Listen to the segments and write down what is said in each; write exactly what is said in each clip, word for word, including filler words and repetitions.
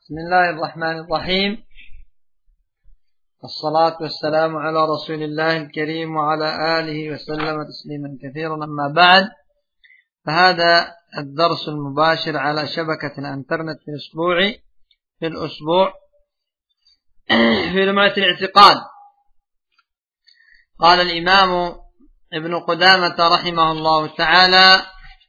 بسم الله الرحمن الرحيم. الصلاة والسلام على رسول الله الكريم وعلى آله وسلم تسليما كثيرا. أما بعد، فهذا الدرس المباشر على شبكة الانترنت في الأسبوع في الأسبوع في لمعة الاعتقاد. قال الإمام ابن قدامة رحمه الله تعالى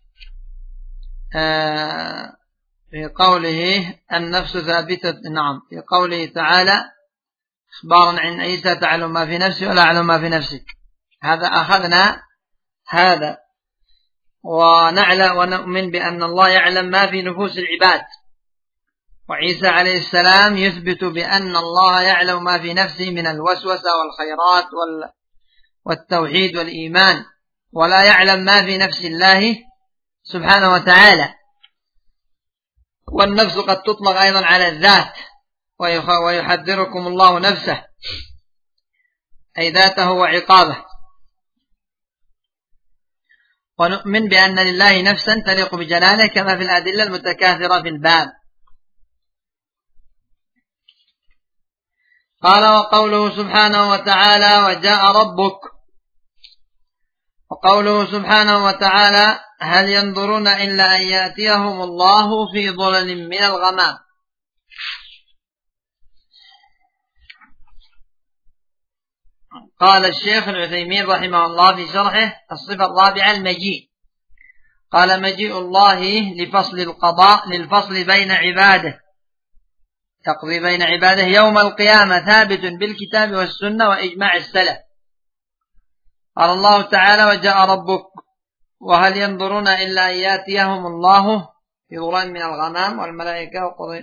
في قوله النفس ثابتة، نعم، في قوله تعالى إخبارا عن عيسى تعلم ما في نفسي ولا أعلم ما في نفسك. هذا أخذنا هذا ونعلم ونؤمن بأن الله يعلم ما في نفوس العباد، وعيسى عليه السلام يثبت بأن الله يعلم ما في نفسه من الوسوسة والخيرات والتوحيد والإيمان، ولا يعلم ما في نفس الله سبحانه وتعالى. والنفس قد تطلق أيضا على الذات، ويحذركم الله نفسه أي ذاته وعقابه. ونؤمن بأن لله نفسا تليق بجلاله كما في الأدلة المتكاثرة في الباب. قال وقوله سبحانه وتعالى وجاء ربك، وقوله سبحانه وتعالى هل ينظرون إلا أن يأتيهم الله في ظلل من الغمام. قال الشيخ العثيمين رحمه الله في شرحه الصفة الرابعة المجيء، قال مجيء الله لفصل القضاء للفصل بين عباده، يقضي بين عباده يوم القيامة، ثابت بالكتاب والسنة وإجماع السلف. قال الله تعالى وجاء ربك وهل ينظرون إلا أن يأتيهم الله في ظلال من الغمام والملائكة وقضي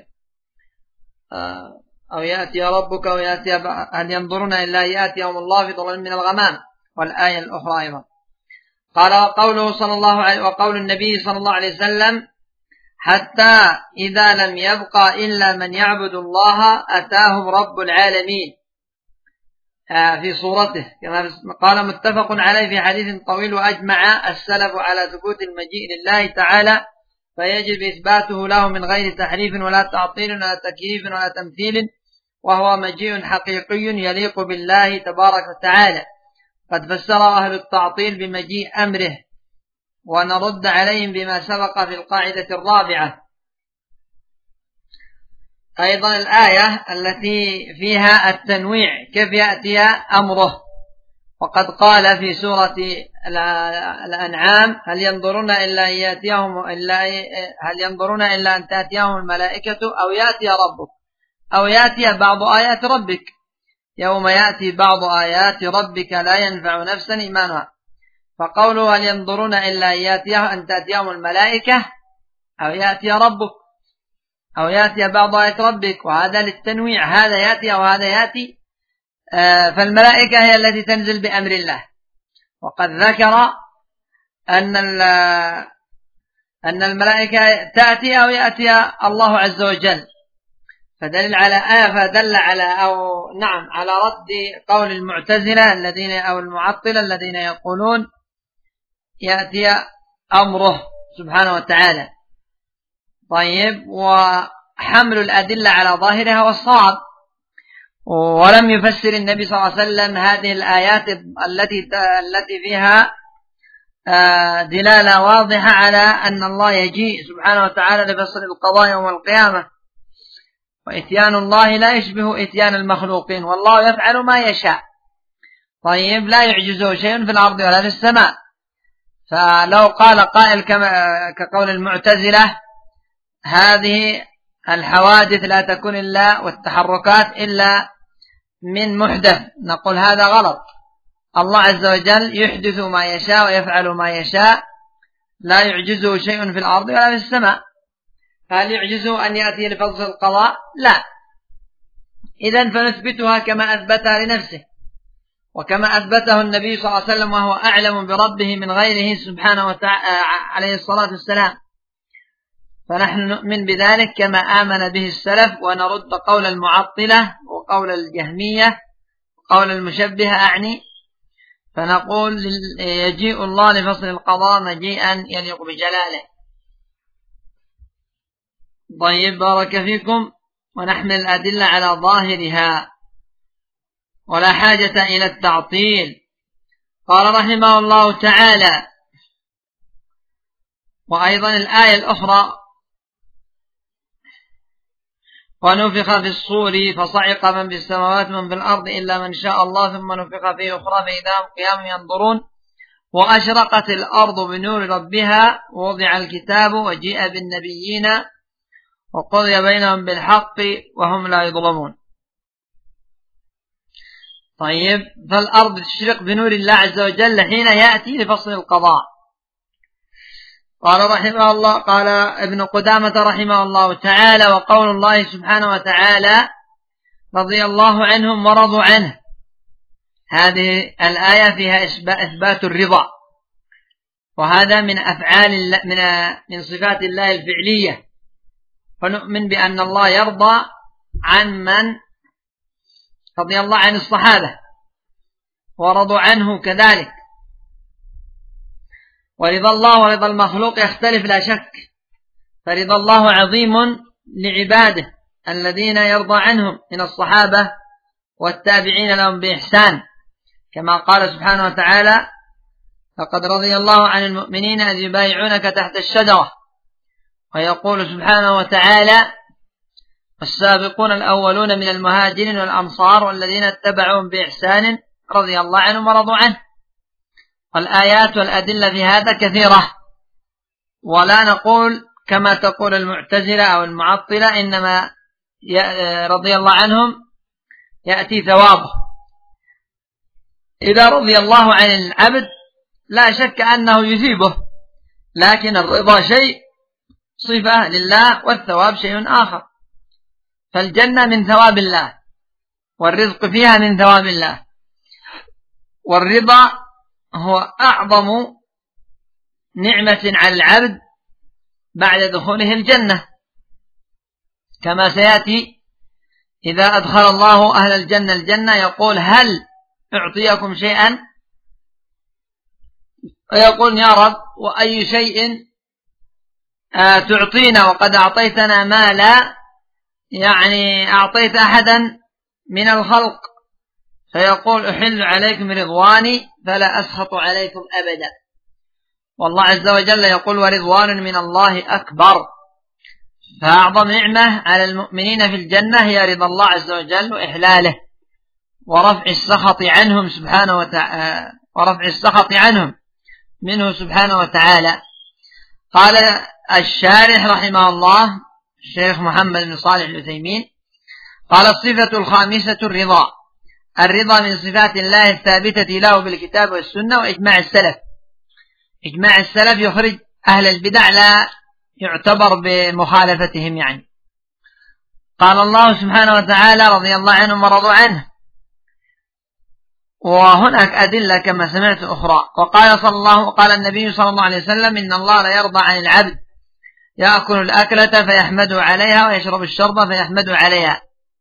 أو يأتي ربك أو يأتي هل ينظرون إلا أن يأتيهم الله في ظلال من الغمام، والآية الأخرى أيضا. قال وقوله صلى الله عليه وقول النبي صلى الله عليه وسلم حتى إذا لم يبقى إلا من يعبد الله أتاهم رب العالمين في صورته، كما قال متفق عليه في حديث طويل. وأجمع السلف على ثبوت المجيء لله تعالى، فيجب إثباته له من غير تحريف ولا تعطيل ولا تكييف ولا تمثيل، وهو مجيء حقيقي يليق بالله تبارك وتعالى. قد فسر أهل التعطيل بمجيء أمره، ونرد عليهم بما سبق في القاعدة الرابعة. أيضا الآية التي فيها التنويع كيف يأتي أمره، وقد قال في سورة الأنعام هل ينظرون إلا أن يأتيهم إلا هل ينظرون إلا أن تأتيهم الملائكة أو يأتي ربك أو يأتي بعض آيات ربك، يوم يأتي بعض آيات ربك لا ينفع نفسا إيمانها. فقوله هل ينظرون إلا أن يأتيهم أن تأتيهم الملائكة أو يأتي ربك أو يأتي بعض آيات ربك، وهذا للتنويع، هذا يأتي أو هذا يأتي. فالملائكة هي التي تنزل بأمر الله، وقد ذكر أن أن الملائكة تأتي أو يأتي الله عز وجل، فدل على آية فدل على أو نعم على رد قول المعتزلة الذين أو المعطلة الذين يقولون يأتي أمره سبحانه وتعالى. طيب، وحمل الأدلة على ظاهرها والصواب، ولم يفسر النبي صلى الله عليه وسلم هذه الآيات التي التي فيها دلالة واضحة على أن الله يجيء سبحانه وتعالى لفصل القضاء يوم القيامة، وإتيان الله لا يشبه إتيان المخلوقين، والله يفعل ما يشاء. طيب، لا يعجزه شيء في الأرض ولا في السماء. فلو قال قائل كما كقول المعتزلة هذه الحوادث لا تكون إلا والتحركات إلا من محدث، نقول هذا غلط. الله عز وجل يحدث ما يشاء ويفعل ما يشاء، لا يعجزه شيء في الأرض ولا في السماء. هل يعجزه أن يأتي لفصل القضاء؟ لا. إذن فنثبتها كما أثبتها لنفسه، وكما أثبته النبي صلى الله عليه وسلم، وهو أعلم بربه من غيره سبحانه وتعالى عليه الصلاة والسلام. فنحن نؤمن بذلك كما آمن به السلف، ونرد قول المعطلة وقول الجهمية وقول المشبهة أعني. فنقول يجيء الله لفصل القضاء مجيئا يليق بجلاله. طيب، بارك فيكم. ونحمل الأدلة على ظاهرها ولا حاجة إلى التعطيل. قال رحمه الله تعالى: وأيضا الآية الأخرى: ونفخ في الصور فصعق من في السماوات ومن في الأرض إلا من شاء الله ثم نفخ فيه أخرى فإذا هم قيام ينظرون وأشرقت الأرض بنور ربها ووضع الكتاب وجيء بالنبيين وقضي بينهم بالحق وهم لا يظلمون. طيب، فالأرض تشرق بنور الله عز وجل حين يأتي لفصل القضاء. قال رحمه الله، قال ابن قدامة رحمه الله تعالى: وقول الله سبحانه وتعالى: رضي الله عنهم ورضوا عنه. هذه الآية فيها إثبات الرضا، وهذا من أفعال من من صفات الله الفعلية، فنؤمن بأن الله يرضى عن من رضي الله عن الصحابة ورضوا عنه كذلك. ورضا الله ورضا المخلوق يختلف لا شك، فرضا الله عظيم لعباده الذين يرضى عنهم من الصحابة والتابعين لهم بإحسان، كما قال سبحانه وتعالى: لقد رضي الله عن المؤمنين إذ يبايعونك تحت الشجرة. ويقول سبحانه وتعالى: والسابقون الأولون من المهاجرين والأنصار والذين اتبعوهم بإحسان رضي الله عنهم ورضوا عنه. والآيات والأدلة في هذا كثيرة، ولا نقول كما تقول المعتزلة أو المعطلة إنما رضي الله عنهم يأتي ثوابه. إذا رضي الله عن العبد لا شك أنه يثيبه، لكن الرضا شيء صفة لله والثواب شيء آخر. فالجنة من ثواب الله والرزق فيها من ثواب الله، والرضا هو أعظم نعمة على العبد بعد دخوله الجنة، كما سيأتي: إذا أدخل الله أهل الجنة الجنة يقول: هل أعطيكم شيئا؟ ويقول: يا رب، وأي شيء آه تعطينا وقد أعطيتنا ما لا يعني أعطيت أحدا من الخلق؟ فيقول: أحل عليكم رضواني فلا أسخط عليكم أبدا. والله عز وجل يقول: ورضوان من الله أكبر. فأعظم نعمة على المؤمنين في الجنة هي رضا الله عز وجل وإحلاله ورفع السخط عنهم سبحانه وتعالى ورفع السخط عنهم منه سبحانه وتعالى. قال الشارح رحمه الله الشيخ محمد بن صالح العثيمين: قال الصفة الخامسة الرضا. الرضا من صفات الله الثابتة له بالكتاب والسنة وإجماع السلف. إجماع السلف يخرج أهل البدع، لا يعتبر بمخالفتهم يعني. قال الله سبحانه وتعالى: رضي الله عنهم ورضوا عنه. وهناك أدلة كما سمعت أخرى. وقال صلى الله وقال النبي صلى الله عليه وسلم: إن الله لا يرضى عن العبد يأكل الأكلة فيحمده عليها ويشرب الشرب فيحمده عليها.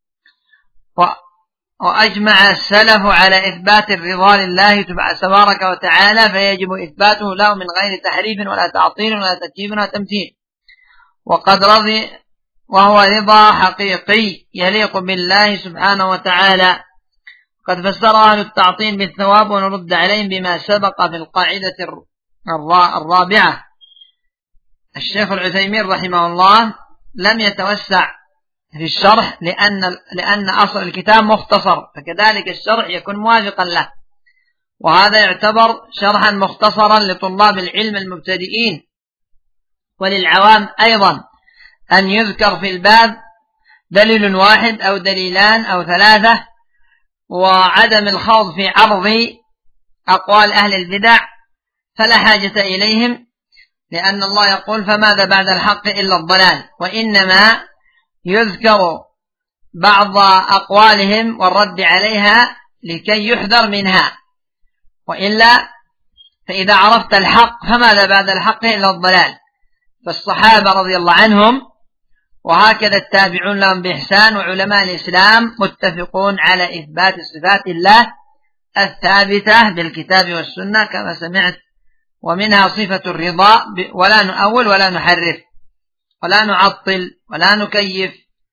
وأجمع السلف على إثبات الرضا لله تبارك وتعالى، فيجب إثباته له من غير تحريف ولا تعطيل ولا تكييف ولا تمثيل. وقد رضي وهو رضا حقيقي يليق بالله سبحانه وتعالى. قد فسر أهل التعطيل بالثواب، ونرد عليهم بما سبق في القاعدة الرابعة. الشيخ العثيمين رحمه الله لم يتوسع في الشرح لأن, لأن أصل الكتاب مختصر، فكذلك الشرح يكون موافقا له، وهذا يعتبر شرحا مختصرا لطلاب العلم المبتدئين وللعوام أيضا، أن يذكر في الباب دليل واحد أو دليلان أو ثلاثة، وعدم الخوض في عرض أقوال أهل البدع فلا حاجة إليهم، لأن الله يقول: فماذا بعد الحق إلا الضلال. وإنما يذكر بعض أقوالهم والرد عليها لكي يحذر منها، وإلا فإذا عرفت الحق فماذا بعد الحق إلا الضلال. فالصحابة رضي الله عنهم وهكذا التابعون لهم بإحسان وعلماء الإسلام متفقون على إثبات صفات الله الثابتة بالكتاب والسنة كما سمعت، ومنها صفة الرضا، ولا نؤول ولا نحرف ولا نعطل ولا نكيف،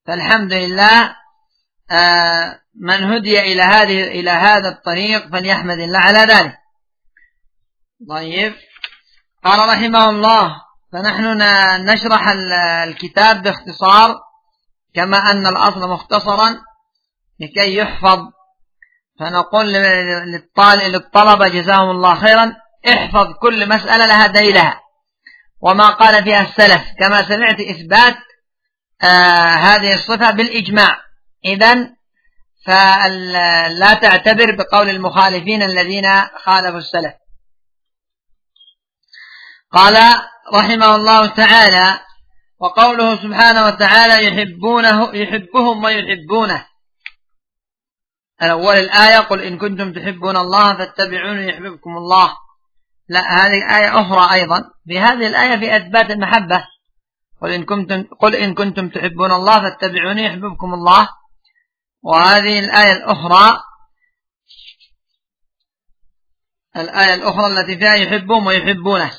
فالحمد لله من هدي إلى هذه إلى هذا الطريق فليحمد الله على ذلك. طيب، قال رحمه الله: فنحن نشرح الكتاب باختصار كما أن الأصل مختصرا لكي يحفظ، فنقول للطلبة جزاهم الله خيرا: احفظ كل مسألة لها دليلها وما قال فيها السلف، كما سمعت إثبات آه هذه الصفة بالإجماع. إذن فلا تعتبر بقول المخالفين الذين خالفوا السلف. قال رحمه الله تعالى: وقوله سبحانه وتعالى: يحبونه يحبهم ويحبونه. الأول الآية: قل إن كنتم تحبون الله فاتبعوني يحببكم الله. لا، هذه آية أخرى أيضا. في هذه الآية في إثبات المحبة: قل إن كنتم قل إن كنتم تحبون الله فاتبعوني يحببكم الله. وهذه الآية الأخرى الآية الأخرى التي فيها يحبهم ويحبونه: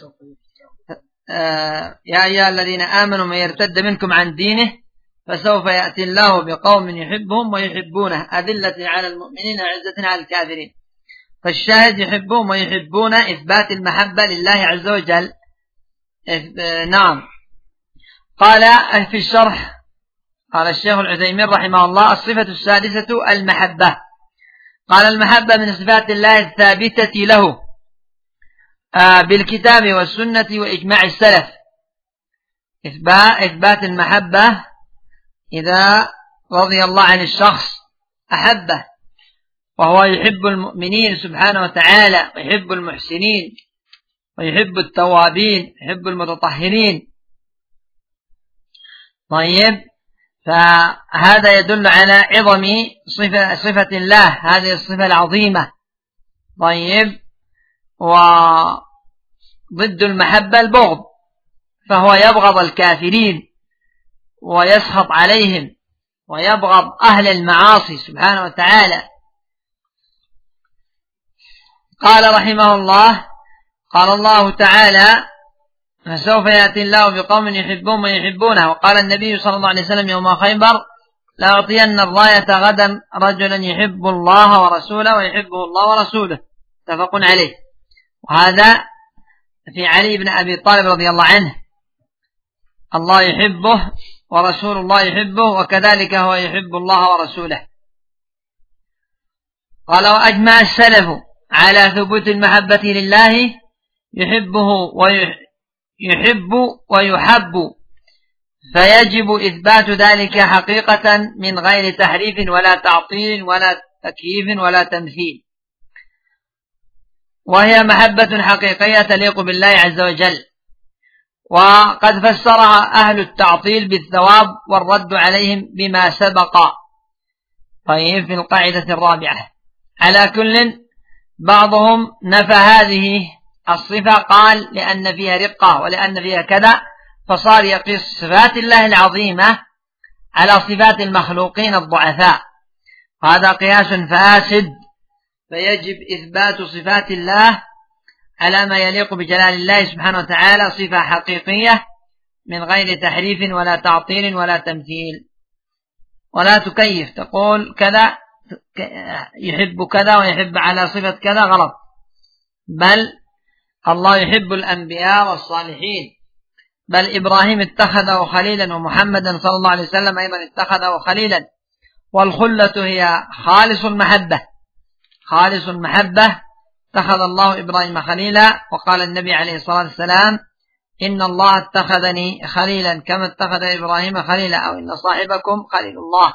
آه يا أيها الذين آمنوا من يرتد منكم عن دينه فسوف يأتي الله بقوم يحبهم ويحبونه أذلة على المؤمنين أعزة على الكافرين. فالشاهد يحبهم ويحبون إثبات المحبة لله عز وجل. نعم. قال في الشرح، قال الشيخ العثيمين رحمه الله: الصفة السادسة المحبة. قال: المحبة من صفات الله الثابتة له بالكتاب والسنة وإجماع السلف. إثبات المحبة: إذا رضي الله عن الشخص أحبه، وهو يحب المؤمنين سبحانه وتعالى، ويحب المحسنين، ويحب التوابين، يحب المتطهرين. طيب، فهذا يدل على عظم صفة, صفة الله، هذه الصفة العظيمة. طيب، وضد المحبة البغض، فهو يبغض الكافرين ويسخط عليهم ويبغض أهل المعاصي سبحانه وتعالى. قال رحمه الله: قال الله تعالى: فسوف يأتي الله بقوم يحبون ويحبونه. وقال النبي صلى الله عليه وسلم يوم خيبر: لأعطين الراية غدا رجلا يحب الله ورسوله ويحبه الله ورسوله. متفق عليه. وهذا في علي بن أبي طالب رضي الله عنه، الله يحبه ورسول الله يحبه، وكذلك هو يحب الله ورسوله. قال: وأجمع السلف على ثبوت المحبة لله، يحبه ويحب ويحب، فيجب إثبات ذلك حقيقة من غير تحريف ولا تعطيل ولا تكييف ولا تمثيل، وهي محبة حقيقية تليق بالله عز وجل. وقد فسرها أهل التعطيل بالثواب والرد عليهم بما سبق. طيب، في القاعدة الرابعة. على كل، بعضهم نفى هذه الصفة، قال لأن فيها رقة ولأن فيها كذا، فصار يقيس صفات الله العظيمة على صفات المخلوقين الضعفاء، هذا قياس فاسد. فيجب إثبات صفات الله على ما يليق بجلال الله سبحانه وتعالى، صفة حقيقية من غير تحريف ولا تعطيل ولا تمثيل. ولا تكيف، تقول كذا يحب كذا ويحب على صفة كذا، غلط. بل الله يحب الأنبياء والصالحين، بل إبراهيم اتخذه خليلا، ومحمدا صلى الله عليه وسلم أيضا اتخذه خليلا. والخلة هي خالص المحبة، خالص المحبة. اتخذ الله إبراهيم خليلا، وقال النبي عليه الصلاة والسلام: إن الله اتخذني خليلا كما اتخذ إبراهيم خليلا، أو إن صاحبكم خليل الله.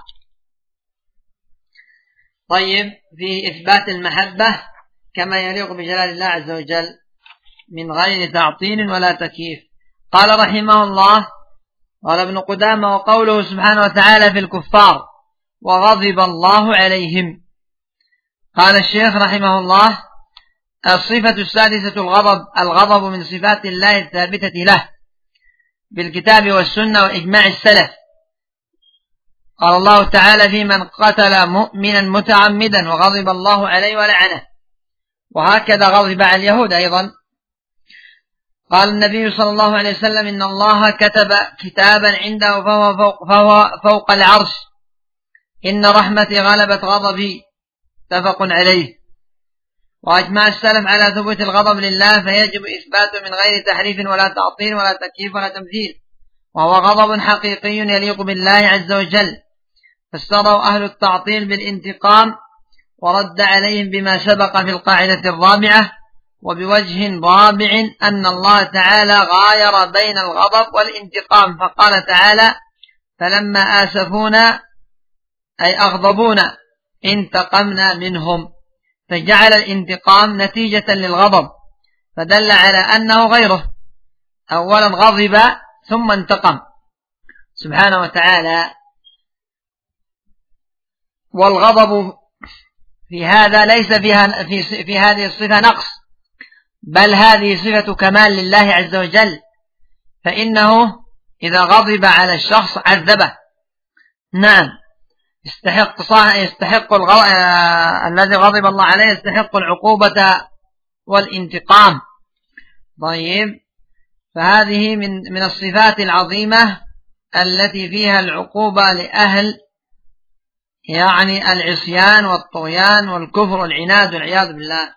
طيب، في إثبات المحبة كما يليق بجلال الله عز وجل من غير تعطيل ولا تكييف. قال رحمه الله: قال ابن قدامة: وقوله سبحانه وتعالى في الكفار: وغضب الله عليهم. قال الشيخ رحمه الله: الصفة السادسة الغضب. الغضب من صفات الله الثابتة له بالكتاب والسنة وإجماع السلف. قال الله تعالى: في من قتل مؤمنا متعمدا وغضب الله عليه ولعنه. وهكذا غضب على اليهود أيضا. قال النبي صلى الله عليه وسلم إن الله كتب كتابا عنده فهو فوق, فهو فوق العرش، إن رحمتي غلبت غضبي، متفق عليه. وأجمع السلف على ثبوت الغضب لله، فيجب إثباته من غير تحريف ولا تعطيل ولا تكييف ولا تمثيل، وهو غضب حقيقي يليق بالله عز وجل. فسره أهل التعطيل بالانتقام، ورد عليهم بما سبق في القاعدة الرابعة، وبوجه رابع أن الله تعالى غاير بين الغضب والانتقام، فقال تعالى فلما آسفونا أي أغضبونا انتقمنا منهم، فجعل الانتقام نتيجة للغضب، فدل على أنه غيره، أولا غضب ثم انتقم سبحانه وتعالى. والغضب في هذا ليس فيها في, في هذه الصفة نقص، بل هذه صفة كمال لله عز وجل، فإنه إذا غضب على الشخص عذبه، نعم يستحق يستحق الغ... آه... الذي غضب الله عليه يستحق العقوبة والانتقام. طيب، فهذه من من الصفات العظيمة التي فيها العقوبة لأهل يعني العصيان والطغيان والكفر والعناد والعياذ بالله.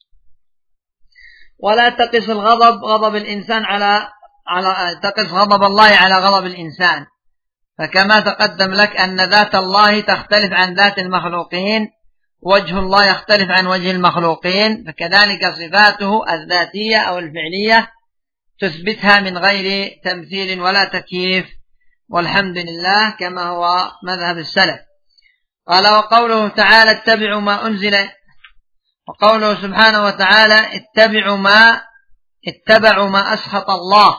ولا تقس الغضب غضب الإنسان على على تقس غضب الله على غضب الإنسان، فكما تقدم لك أن ذات الله تختلف عن ذات المخلوقين، وجه الله يختلف عن وجه المخلوقين، فكذلك صفاته الذاتية أو الفعلية تثبتها من غير تمثيل ولا تكييف، والحمد لله كما هو مذهب السلف. قال وقوله تعالى اتبعوا ما أنزل، وقوله سبحانه وتعالى اتبعوا ما اتبعوا ما أسخط الله،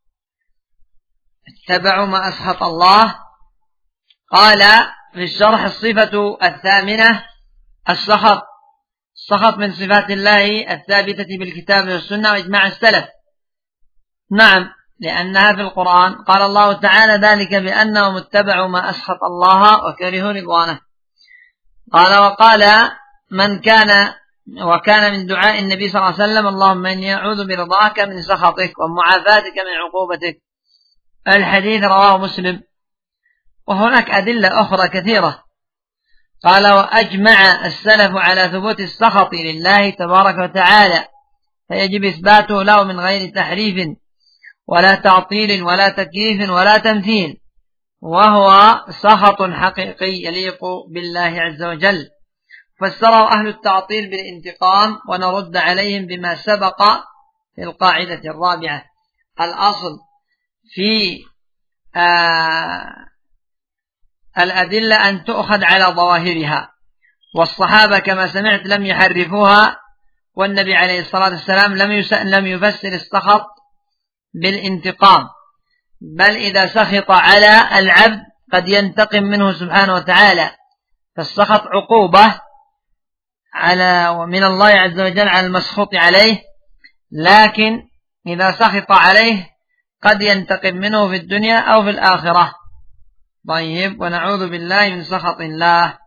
اتبعوا ما أسخط الله. قال في الشرح الصفة الثامنة السخط، السخط من صفات الله الثابتة بالكتاب والسنة وإجماع السلف، نعم لأنها في القرآن. قال الله تعالى ذلك بأنهم اتبعوا ما أسخط الله وكرهوا رضوانه. قال وقال من كان وكان من دعاء النبي صلى الله عليه وسلم اللهم إني أعوذ برضاك من سخطك ومعافاتك من عقوبتك، الحديث رواه مسلم. وهناك أدلة أخرى كثيرة. قال وأجمع السلف على ثبوت السخط لله تبارك وتعالى، فيجب إثباته له من غير تحريف ولا تعطيل ولا تكييف ولا تمثيل، وهو سخط حقيقي يليق بالله عز وجل. فسره أهل التعطيل بالانتقام، ونرد عليهم بما سبق في القاعدة الرابعة. الأصل في آه الأدلة أن تؤخذ على ظواهرها، والصحابة كما سمعت لم يحرفوها، والنبي عليه الصلاة والسلام لم لم يفسر السخط بالانتقام، بل إذا سخط على العبد قد ينتقم منه سبحانه وتعالى، فالسخط عقوبة على ومن الله عز وجل على المسخوط عليه، لكن إذا سخط عليه قد ينتقم منه في الدنيا أو في الآخرة. طيب، ونعوذ بالله من سخط الله.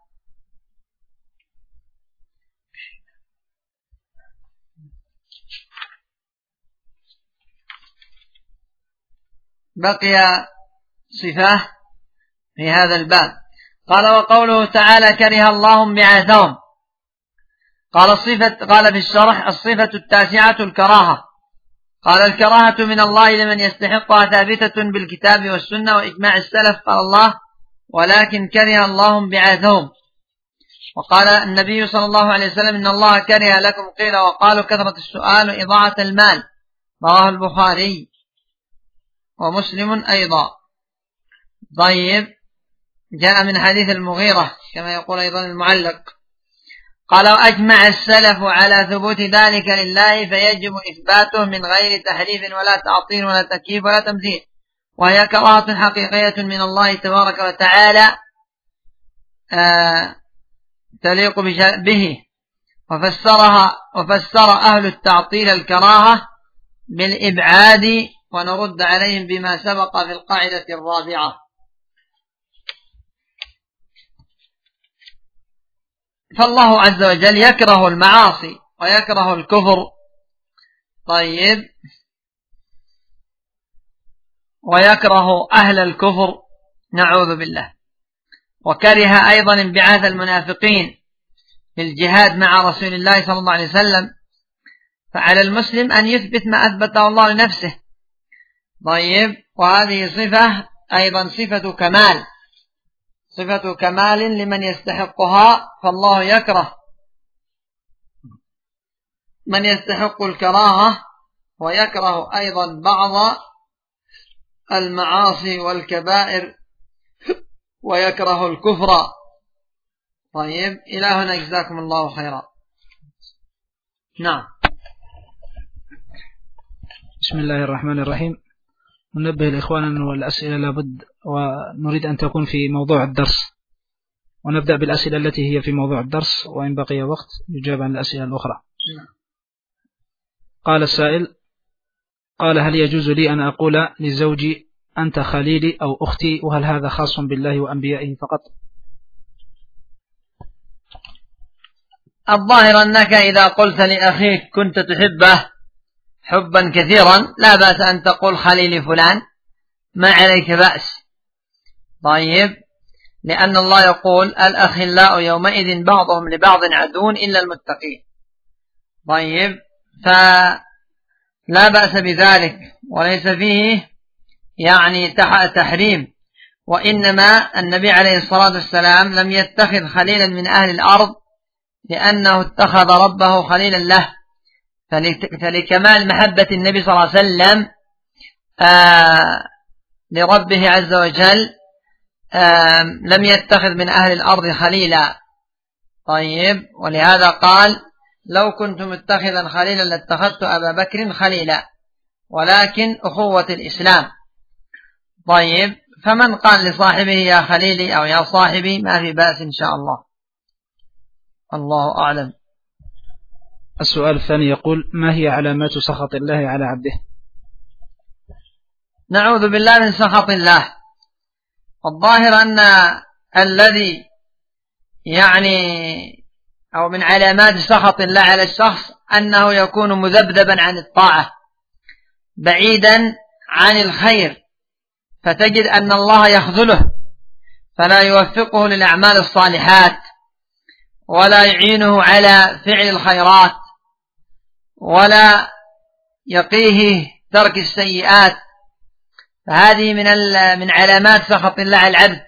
بقي صفة في هذا الباب. قال وقوله تعالى كره الله بعاثهم. قال الصفة قال في الشرح الصفة التاسعة الكراهة. قال الكراهة من الله لمن يستحقها ثابتة بالكتاب والسنة وإجماع السلف. قال الله ولكن كره الله بعاثهم. وقال النبي صلى الله عليه وسلم إن الله كره لكم قيل وقالوا كثرة السؤال وإضاعة المال، رواه البخاري ومسلم أيضا. طيب، جاء من حديث المغيرة كما يقول أيضا المعلق. قال وأجمع السلف على ثبوت ذلك لله، فيجب إثباته من غير تحريف ولا تعطيل ولا تكييف ولا تمثيل، وهي كراهة حقيقية من الله تبارك وتعالى آه تليق به. وفسرها وفسر أهل التعطيل الكراهة بالإبعاد، ونرد عليهم بما سبق في القاعدة الرابعة. فالله عز وجل يكره المعاصي ويكره الكفر. طيب، ويكره أهل الكفر، نعوذ بالله. وكره أيضا انبعاث المنافقين في الجهاد مع رسول الله صلى الله عليه وسلم. فعلى المسلم أن يثبت ما أثبته الله لنفسه. طيب، وهذه صفة أيضا صفة كمال، صفة كمال لمن يستحقها، فالله يكره من يستحق الكراهة، ويكره أيضا بعض المعاصي والكبائر، ويكره الكفر. طيب، إلى هنا جزاكم الله خيرا. نعم. بسم الله الرحمن الرحيم. ننبه الإخوان أن الأسئلة لابد ونريد أن تكون في موضوع الدرس، ونبدأ بالأسئلة التي هي في موضوع الدرس، وإن بقي وقت يجاب عن الأسئلة الأخرى. قال السائل: قال: هل يجوز لي أن أقول لزوجي أنت خليلي أو أختي، وهل هذا خاص بالله وأنبيائه فقط؟ الظاهر أنك إذا قلت لأخيك كنت تحبه حبا كثيرا لا بأس أن تقول خليلي فلان، ما عليك بأس. طيب، لأن الله يقول الأخلاء يومئذ بعضهم لبعض عدو إلا المتقين. طيب، فلا بأس بذلك، وليس فيه يعني تحريم. وإنما النبي عليه الصلاة والسلام لم يتخذ خليلا من أهل الأرض لأنه اتخذ ربه خليلا له، فلكمال محبة النبي صلى الله عليه وسلم آه لربه عز وجل آه لم يتخذ من أهل الأرض خليلا. طيب، ولهذا قال لو كنت متخذا خليلا لاتخذت أبا بكر خليلا، ولكن أخوة الإسلام. طيب، فمن قال لصاحبه يا خليلي أو يا صاحبي ما في بأس إن شاء الله. الله أعلم. السؤال الثاني يقول: ما هي علامات سخط الله على عبده؟ نعوذ بالله من سخط الله. الظاهر أن الذي يعني أو من علامات سخط الله على الشخص أنه يكون مذبذبا عن الطاعة بعيدا عن الخير، فتجد أن الله يخذله فلا يوفقه للأعمال الصالحات، ولا يعينه على فعل الخيرات، ولا يقيه ترك السيئات. فهذه من من علامات سخط الله على العبد.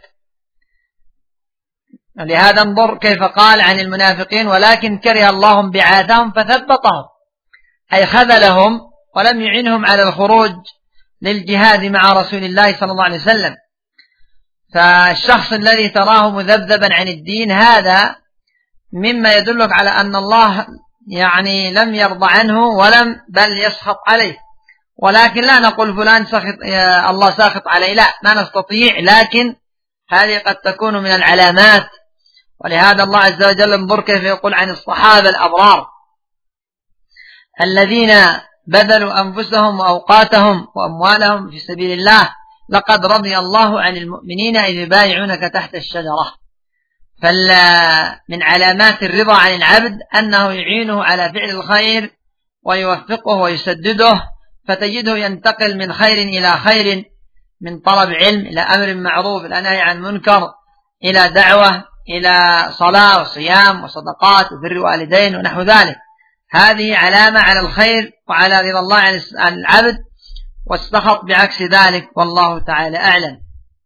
لهذا انظر كيف قال عن المنافقين: ولكن كره الله انبعاثهم فثبطهم، أي خذلهم ولم يعنهم على الخروج للجهاد مع رسول الله صلى الله عليه وسلم. فالشخص الذي تراه مذبذبا عن الدين هذا مما يدلك على أن الله يعني لم يرضى عنه ولم بل يسخط عليه. ولكن لا نقول فلان سخط الله ساخط عليه، لا، ما نستطيع، لكن هذه قد تكون من العلامات. ولهذا الله عز وجل انظر كيف يقول عن الصحابة الأبرار الذين بذلوا أنفسهم وأوقاتهم وأموالهم في سبيل الله: لقد رضي الله عن المؤمنين إذ يبايعونك تحت الشجرة. فمن علامات الرضا عن العبد أنه يعينه على فعل الخير ويوفقه ويسدده، فتجده ينتقل من خير إلى خير، من طلب علم إلى أمر معروف إلى نهي عن منكر، إلى دعوة، إلى صلاة وصيام وصدقات وبر والدين ونحو ذلك. هذه علامة على الخير وعلى رضا الله عن العبد، والسخط بعكس ذلك، والله تعالى أعلم.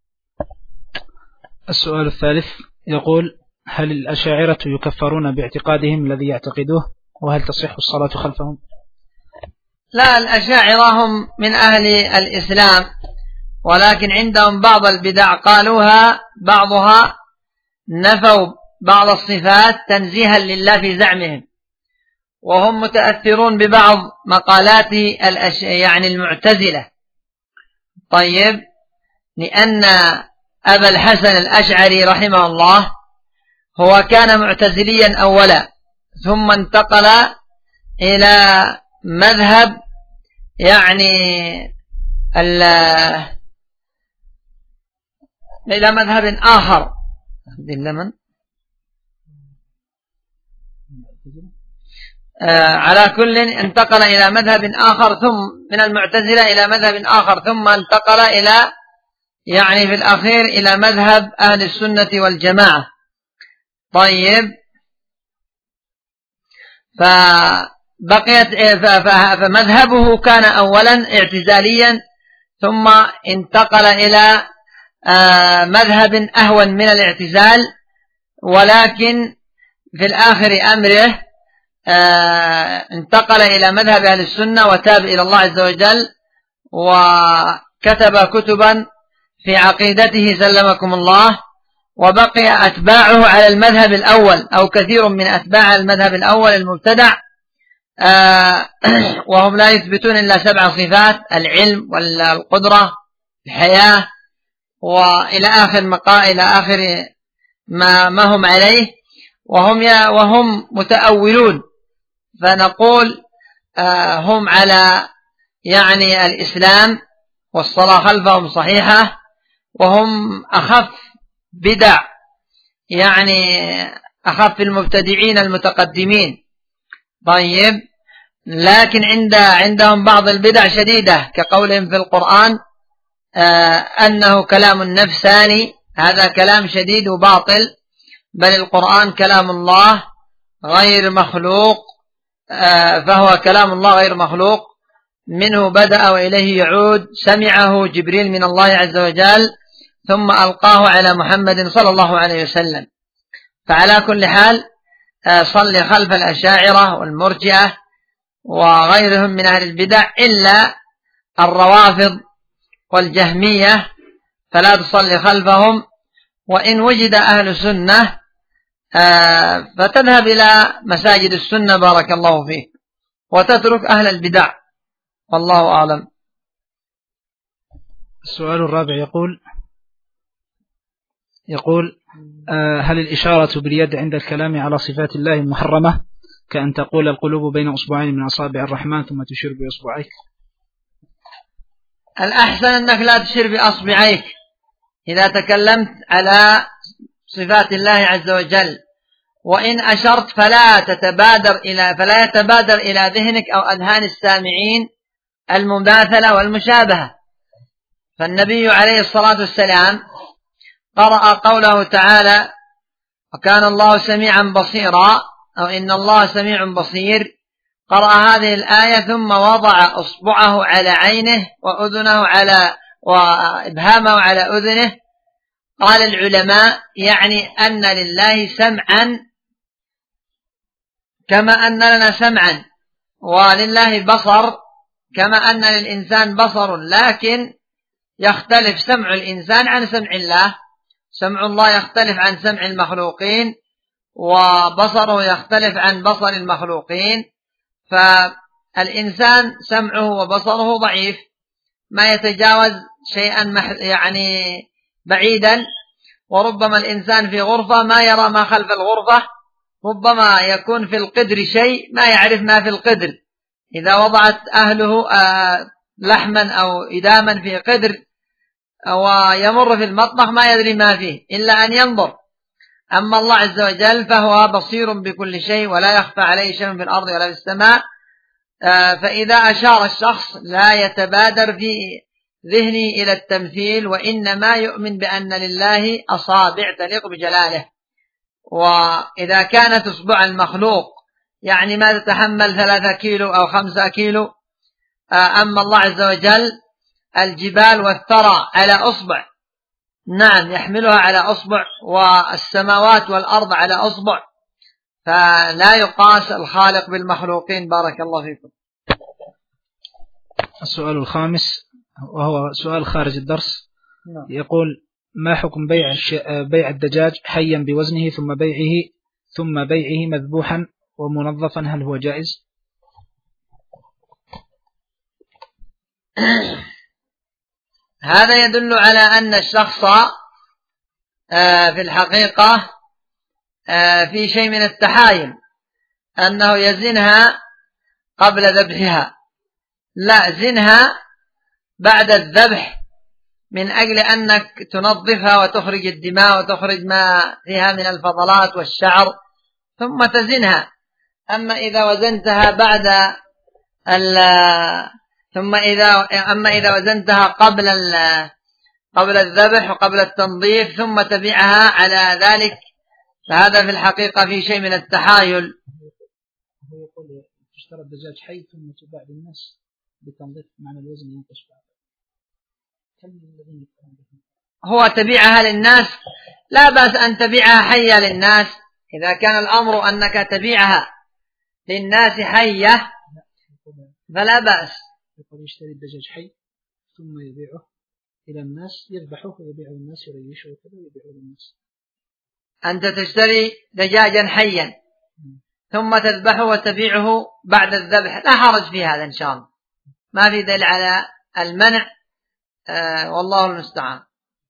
السؤال الثالث يقول: هل الأشاعرة يكفرون باعتقادهم الذي يعتقدوه، وهل تصح الصلاة خلفهم؟ لا، الأشاعرة هم من أهل الإسلام، ولكن عندهم بعض البدع قالوها، بعضها نفوا بعض الصفات تنزيها لله في زعمهم، وهم متأثرون ببعض مقالات الأش... يعني المعتزلة. طيب، لأن أبا الحسن الأشعري رحمه الله هو كان معتزليا أولا، ثم انتقل إلى مذهب يعني إلى مذهب آخر على كل انتقل إلى مذهب آخر، ثم من المعتزلة إلى مذهب آخر، ثم انتقل إلى يعني في الأخير إلى مذهب أهل السنة والجماعة. طيب، فبقيت فمذهبه كان أولا اعتزاليا، ثم انتقل إلى مذهب أهون من الاعتزال، ولكن في الآخر أمره انتقل إلى مذهب أهل السنة وتاب إلى الله عز وجل، وكتب كتبا في عقيدته سلمكم الله، وبقي أتباعه على المذهب الأول أو كثير من أتباع المذهب الأول المبتدع، وهم لا يثبتون إلا سبع صفات: العلم والقدرة، الحياة، وإلى آخر مقا إلى آخر ما ما هم عليه، وهم وهم متأولون. فنقول هم على يعني الإسلام والصلاة خلفهم صحيحة، وهم أخف بدع، يعني أخف المبتدعين المتقدمين. طيب، لكن عند عندهم بعض البدع شديدة، كقولهم في القرآن أنه كلام نفساني، هذا كلام شديد وباطل، بل القرآن كلام الله غير مخلوق، فهو كلام الله غير مخلوق، منه بدأ وإليه يعود، سمعه جبريل من الله عز وجل ثم ألقاه على محمد صلى الله عليه وسلم. فعلى كل حال صل خلف الأشاعرة والمرجئة وغيرهم من أهل البدع، إلا الروافض والجهمية فلا تصلي خلفهم، وإن وجد أهل السنة فتذهب إلى مساجد السنة بارك الله فيك، وتترك أهل البدع، والله أعلم. السؤال الرابع يقول يقول هل الإشارة باليد عند الكلام على صفات الله محرمة، كأن تقول القلوب بين أصبعين من أصابع الرحمن ثم تشير بأصبعيك؟ الأحسن أنك لا تشير بأصبعيك إذا تكلمت على صفات الله عز وجل، وإن أشرت فلا تتبادر إلى فلا يتبادر إلى ذهنك أو أذهان السامعين المماثلة والمشابهة. فالنبي عليه الصلاة والسلام قرأ قوله تعالى: وكان الله سميعا بصيرا، أو إن الله سميع بصير، قرأ هذه الآية ثم وضع أصبعه على عينه وأذنه على وإبهامه على أذنه. قال العلماء يعني أن لله سمعا كما أن لنا سمعا، ولله بصر كما أن للإنسان بصر، لكن يختلف سمع الإنسان عن سمع الله. سمع الله يختلف عن سمع المخلوقين، وبصره يختلف عن بصر المخلوقين. فالإنسان سمعه وبصره ضعيف، ما يتجاوز شيئا يعني بعيدا، وربما الإنسان في غرفة ما يرى ما خلف الغرفة، ربما يكون في القدر شيء ما يعرف ما في القدر. إذا وضعت أهله لحما أو إداما في قدر ويمر في المطبخ ما يدري ما فيه إلا أن ينظر. أما الله عز وجل فهو بصير بكل شيء ولا يخفى عليه شيء في الأرض ولا في السماء. فإذا أشار الشخص لا يتبادر في ذهني إلى التمثيل، وإنما يؤمن بأن لله أصابع تليق بجلاله. وإذا كانت أصبع المخلوق يعني ما تتحمل ثلاثة كيلو أو خمسة كيلو، أما الله عز وجل الجبال والثرى على أصبع، نعم يحملها على أصبع، والسماوات والأرض على أصبع، فلا يقاس الخالق بالمخلوقين. بارك الله فيكم. السؤال الخامس وهو سؤال خارج الدرس، يقول: ما حكم بيع بيع الدجاج حيا بوزنه ثم بيعه ثم بيعه مذبوحا ومنظفا، هل هو جائز؟ هذا يدل على أن الشخص في الحقيقة في شيء من التحايل، أنه يزنها قبل ذبحها. لا، زنها بعد الذبح من أجل أنك تنظفها وتخرج الدماء وتخرج ما فيها من الفضلات والشعر، ثم تزنها. أما إذا وزنتها بعد ال ثم إذا أما إذا وزنتها قبل ال قبل الذبح وقبل التنظيف ثم تبيعها على ذلك فهذا في الحقيقة في شيء من التحايل. هو يقول تشترى الدجاج حي ثم تباع للناس بتنظيف معنى الوزن ينقص بعد. هو تبيعها للناس لا بأس أن تبيعها حية للناس إذا كان الأمر أنك تبيعها للناس حية فلا بأس. يقول يشتري الدجاج حي ثم يبيعه إلى الناس يذبحه ويبيعه للناس يريشه وكذا ويبيعه للناس. أنت تشتري دجاجا حيا ثم تذبحه وتبيعه بعد الذبح لا حرج في هذا إن شاء الله، ما في دليل على المنع. آه والله المستعان.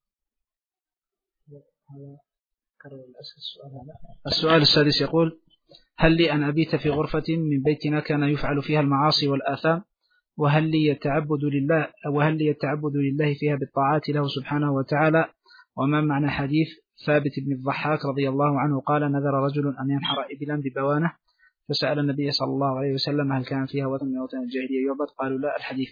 السؤال السادس يقول: هل لي أن أبيت في غرفة من بيتنا كان يفعل فيها المعاصي والآثام، وهل لي التعبد لله وهل لي التعبد لله فيها بالطاعات له سبحانه وتعالى؟ وما معنى حديث ثابت بن الضحاك رضي الله عنه قال: نذر رجل أن ينحر إبلا ببوانه فسأل النبي صلى الله عليه وسلم هل كان فيها وثن من وثن الجاهلية يعبد؟ قالوا لا. الحديث.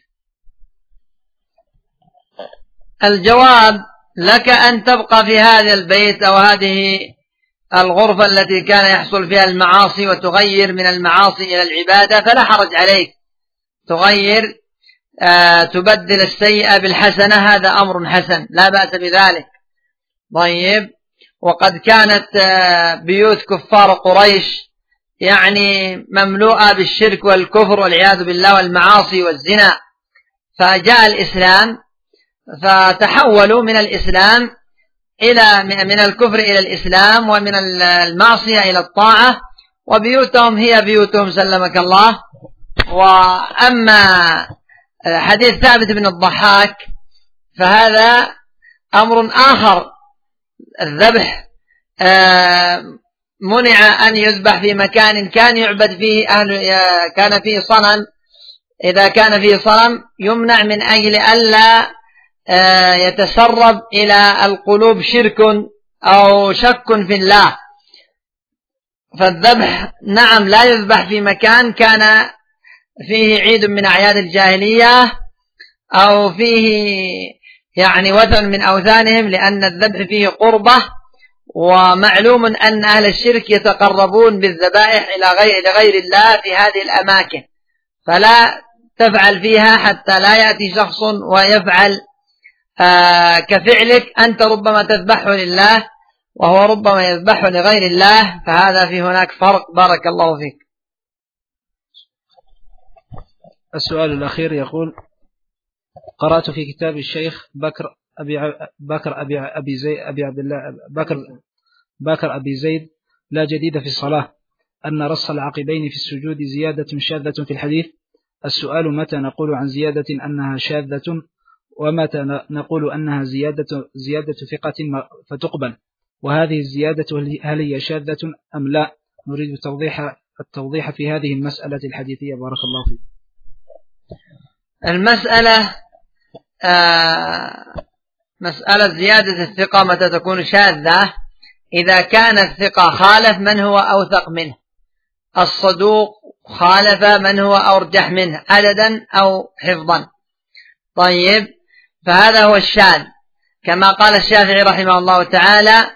الجواب: لك أن تبقى في هذا البيت أو هذه الغرفة التي كان يحصل فيها المعاصي وتغير من المعاصي إلى العبادة فلا حرج عليك، تغير آه تبدل السيئة بالحسنة، هذا أمر حسن لا بأس بذلك. طيب، وقد كانت آه بيوت كفار قريش يعني مملوءة بالشرك والكفر والعياذ بالله والمعاصي والزنا، فجاء الإسلام فتحولوا من الإسلام إلى من الكفر إلى الإسلام ومن المعصية إلى الطاعة، وبيوتهم هي بيوتهم سلمك الله. وأما حديث ثابت بن الضحاك فهذا أمر آخر، الذبح منع أن يذبح في مكان كان يعبد فيه أهل كان فيه صنم، إذا كان فيه صنم يمنع من أجل ألا يتسرب إلى القلوب شرك أو شك في الله. فالذبح نعم لا يذبح في مكان كان فيه عيد من أعياد الجاهلية أو فيه يعني وثن من أوثانهم، لأن الذبح فيه قربة، ومعلوم أن أهل الشرك يتقربون بالذبائح إلى غير لغير الله في هذه الأماكن، فلا تفعل فيها حتى لا يأتي شخص ويفعل آه كفعلك، أنت ربما تذبحه لله وهو ربما يذبحه لغير الله، فهذا في هناك فرق. بارك الله فيك. السؤال الأخير يقول: قرأت في كتاب الشيخ بكر أبي بكر أبي أبي زيد أبي عبد الله بكر بكر أبي زيد لا جديد في الصلاة أن رص العقبين في السجود زيادة شاذة في الحديث. السؤال: متى نقول عن زيادة أنها شاذة، ومتى نقول أنها زيادة زيادة ثقة فتقبل؟ وهذه الزيادة هل هي شاذة أم لا؟ نريد التوضيح التوضيح في هذه المسألة الحديثية. بارك الله فيك. المسألة آه مسألة زيادة الثقة متى تكون شاذة؟ إذا كان الثقة خالف من هو أوثق منه، الصدوق خالف من هو أرجح منه عددا أو حفظا. طيب، فهذا هو الشاذ، كما قال الشافعي رحمه الله تعالى: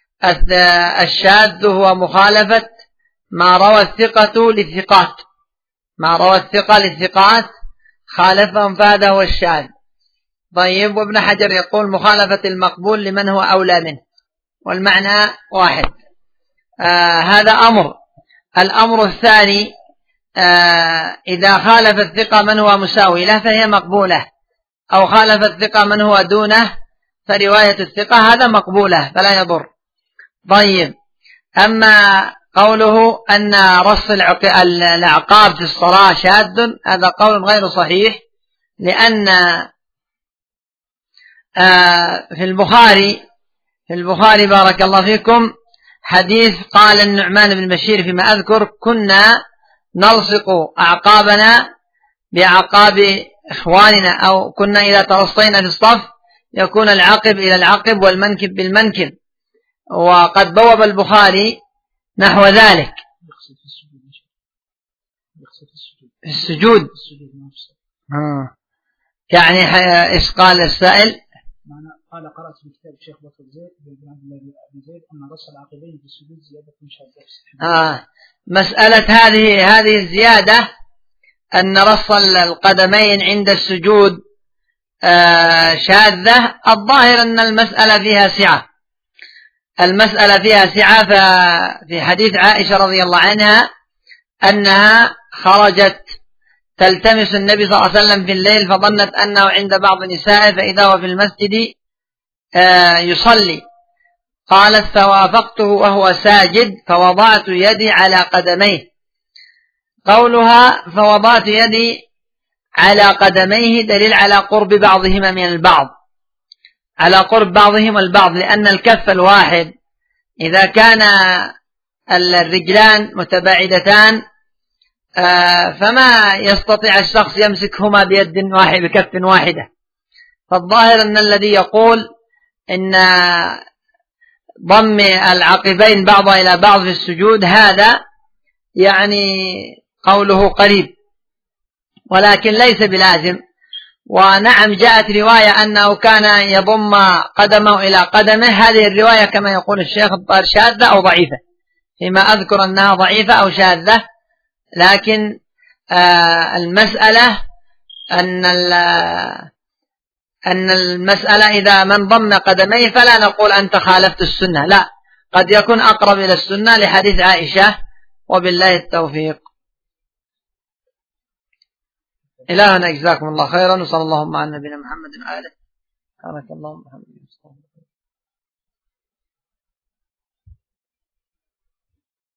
الشاذ هو مخالفة ما روى الثقة للثقات، ما روى الثقة للثقات خالفهم، فهذا هو الشاذ. طيب، وابن حجر يقول مخالفة المقبول لمن هو أولى منه، والمعنى واحد. آه هذا أمر. الأمر الثاني: آه إذا خالف الثقة من هو مساوي له فهي مقبولة، أو خالف الثقة من هو دونه فرواية الثقة هذا مقبولة فلا يضر. طيب، أما قوله أن رص الأعقاب في الصلاة شاذ، هذا قول غير صحيح، لأن في البخاري في البخاري بارك الله فيكم حديث قال النعمان بن بشير فيما أذكر: كنا نلصق أعقابنا بأعقاب إخواننا، أو كنا إذا ترصينا في الصف يكون العقب إلى العقب والمنكب بالمنكب. وقد بوب البخاري نحو ذلك. في السجود. آه. يعني إيش قال السائل؟ قال قرأت في كتاب الشيخ بكر زيد بن عبد الله بن زيد أن رص العقبين في السجود زيادة شاذة. آه. مسألة هذه هذه الزيادة أن رص القدمين عند السجود آه شاذة. الظاهر أن المسألة فيها سعة، المسألة فيها سعة. ففي حديث عائشة رضي الله عنها أنها خرجت تلتمس النبي صلى الله عليه وسلم في الليل فظنت أنه عند بعض نسائه فإذا هو في المسجد آه يصلي. قالت فوافقته وهو ساجد فوضعت يدي على قدميه. قولها فوضعت يدي على قدميه دليل على قرب بعضهما من البعض، على قرب بعضهما البعض، لأن الكف الواحد إذا كان الرجلان متباعدتان فما يستطيع الشخص يمسكهما بيد واحد بكف واحدة. فالظاهر أن الذي يقول إن ضم العقبين بعضها إلى بعض في السجود هذا يعني قوله قريب، ولكن ليس بلازم. ونعم جاءت رواية أنه كان يضم قدمه إلى قدمه، هذه الرواية كما يقول الشيخ الطاهر شاذة أو ضعيفة، فيما أذكر أنها ضعيفة أو شاذة. لكن آه المسألة أن أن المسألة إذا من ضم قدميه فلا نقول أنت خالفت السنة، لا، قد يكون أقرب إلى السنة لحديث عائشة، وبالله التوفيق. إلهنا جزاكم الله خيرا، وصلى اللهم على نبينا محمد وآله. بارك الله محمد.